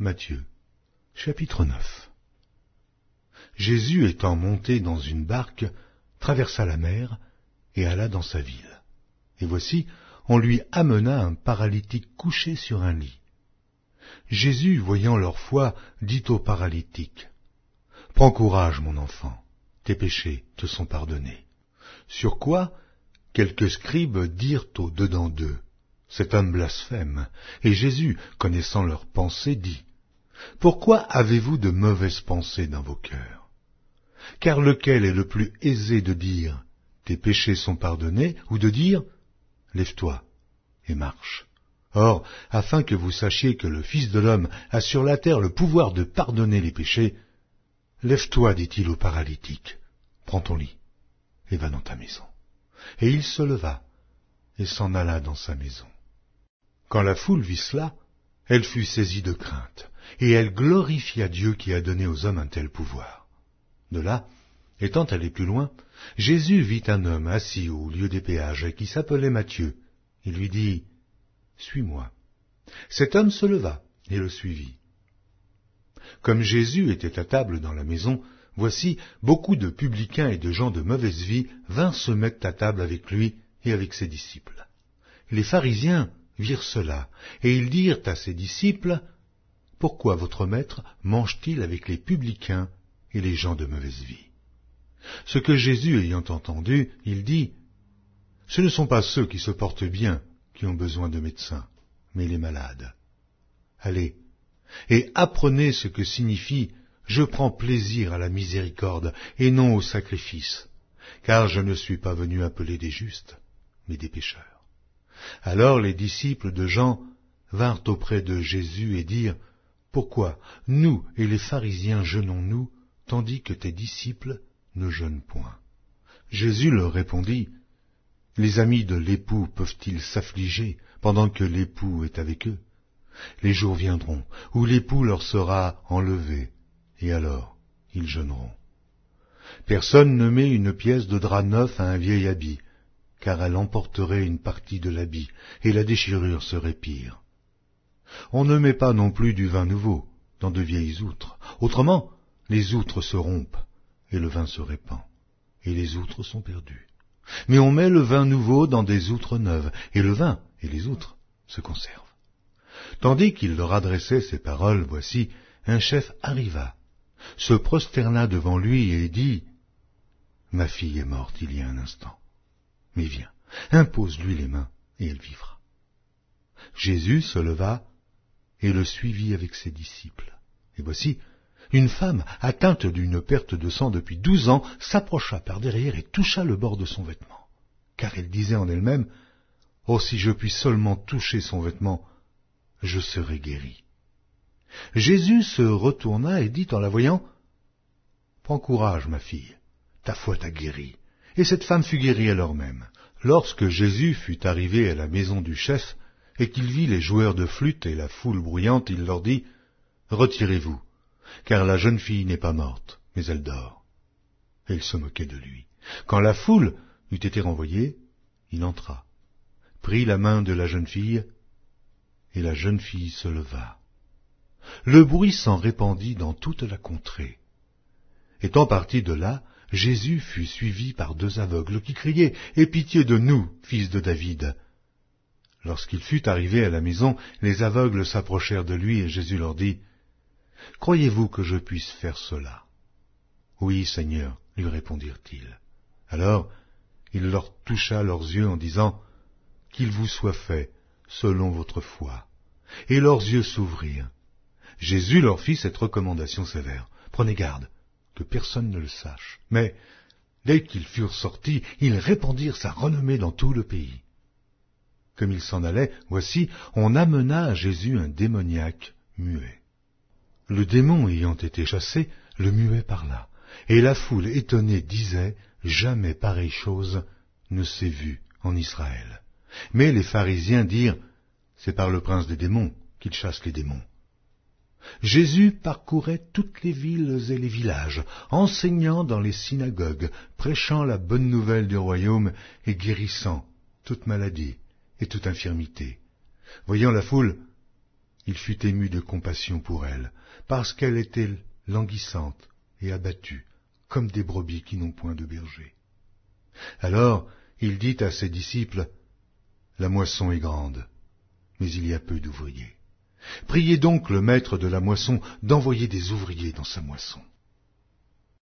Matthieu, chapitre 9. Jésus étant monté dans une barque, traversa la mer et alla dans sa ville. Et voici, on lui amena un paralytique couché sur un lit. Jésus, voyant leur foi, dit au paralytique, « Prends courage, mon enfant, tes péchés te sont pardonnés. » Sur quoi, quelques scribes dirent au-dedans d'eux, « Cet homme blasphème. » Et Jésus, connaissant leurs pensées, dit, « Pourquoi avez-vous de mauvaises pensées dans vos cœurs? Car lequel est le plus aisé de dire, « Tes péchés sont pardonnés » ou de dire, « Lève-toi et marche ». Or, afin que vous sachiez que le Fils de l'homme a sur la terre le pouvoir de pardonner les péchés, « Lève-toi, dit-il au paralytique, prends ton lit et va dans ta maison. » Et il se leva et s'en alla dans sa maison. Quand la foule vit cela, elle fut saisie de crainte, et elle glorifia Dieu qui a donné aux hommes un tel pouvoir. De là, étant allé plus loin, Jésus vit un homme assis au lieu des péages qui s'appelait Matthieu. Il lui dit, « Suis-moi. » Cet homme se leva et le suivit. Comme Jésus était à table dans la maison, voici, beaucoup de publicains et de gens de mauvaise vie vinrent se mettre à table avec lui et avec ses disciples. Les pharisiens virent cela, et ils dirent à ses disciples, « Pourquoi votre maître mange-t-il avec les publicains et les gens de mauvaise vie ?» Ce que Jésus ayant entendu, il dit, « Ce ne sont pas ceux qui se portent bien qui ont besoin de médecins, mais les malades. Allez, et apprenez ce que signifie « Je prends plaisir à la miséricorde et non au sacrifice, car je ne suis pas venu appeler des justes, mais des pécheurs. » Alors les disciples de Jean vinrent auprès de Jésus et dirent, « Pourquoi nous et les pharisiens jeûnons-nous, tandis que tes disciples ne jeûnent point ?» Jésus leur répondit, « Les amis de l'époux peuvent-ils s'affliger pendant que l'époux est avec eux? Les jours viendront où l'époux leur sera enlevé, et alors ils jeûneront. Personne ne met une pièce de drap neuf à un vieil habit, car elle emporterait une partie de l'habit, et la déchirure serait pire. On ne met pas non plus du vin nouveau dans de vieilles outres, autrement les outres se rompent, et le vin se répand, et les outres sont perdues. Mais on met le vin nouveau dans des outres neuves, et le vin et les outres se conservent. » Tandis qu'il leur adressait ces paroles, voici, un chef arriva, se prosterna devant lui et dit, « Ma fille est morte il y a un instant. Mais viens, impose-lui les mains, et elle vivra. » Jésus se leva et le suivit avec ses disciples. Et voici, une femme, atteinte d'une perte de sang depuis 12 ans, s'approcha par derrière et toucha le bord de son vêtement. Car elle disait en elle-même, « Oh, si je puis seulement toucher son vêtement, je serai guéri. » Jésus se retourna et dit en la voyant, « Prends courage, ma fille, ta foi t'a guérie. » Et cette femme fut guérie à l'heure même. Lorsque Jésus fut arrivé à la maison du chef, et qu'il vit les joueurs de flûte et la foule bruyante, il leur dit, « Retirez-vous, car la jeune fille n'est pas morte, mais elle dort. » Et il se moquait de lui. Quand la foule eut été renvoyée, il entra, prit la main de la jeune fille, et la jeune fille se leva. Le bruit s'en répandit dans toute la contrée. Étant parti de là, Jésus fut suivi par 2 aveugles qui criaient « Aie pitié de nous, fils de David !» Lorsqu'il fut arrivé à la maison, les aveugles s'approchèrent de lui et Jésus leur dit « Croyez-vous que je puisse faire cela ?» « Oui, Seigneur, lui répondirent-ils. Alors il leur toucha leurs yeux en disant « Qu'il vous soit fait selon votre foi. » Et leurs yeux s'ouvrirent. Jésus leur fit cette recommandation sévère. « Prenez garde, que personne ne le sache. » Mais, dès qu'ils furent sortis, ils répandirent sa renommée dans tout le pays. Comme ils s'en allaient, voici, on amena à Jésus un démoniaque muet. Le démon ayant été chassé, le muet parla, et la foule étonnée disait, « Jamais pareille chose ne s'est vue en Israël. » Mais les pharisiens dirent, « C'est par le prince des démons qu'il chasse les démons. » Jésus parcourait toutes les villes et les villages, enseignant dans les synagogues, prêchant la bonne nouvelle du royaume et guérissant toute maladie et toute infirmité. Voyant la foule, Il fut ému de compassion pour elle, parce qu'elle était languissante et abattue, comme des brebis qui n'ont point de berger. Alors il dit à ses disciples, « La moisson est grande, mais il y a peu d'ouvriers. Priez donc le maître de la moisson d'envoyer des ouvriers dans sa moisson. »